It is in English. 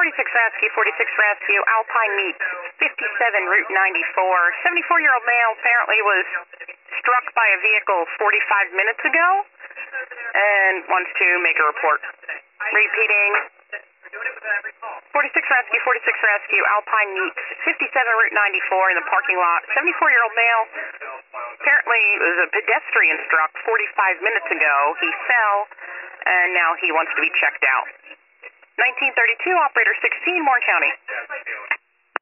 46 Rescue, 46 Rescue, Alpine Meats, 57 Route 94. 74-year-old male apparently was struck by a vehicle 45 minutes ago and wants to make a report. Repeating. 46 Rescue, 46 Rescue, Alpine Meats, 57 Route 94 in the parking lot. 74-year-old male apparently was a pedestrian struck 45 minutes ago. He fell, and now he wants to be checked out. 1932, Operator 16, Warren County.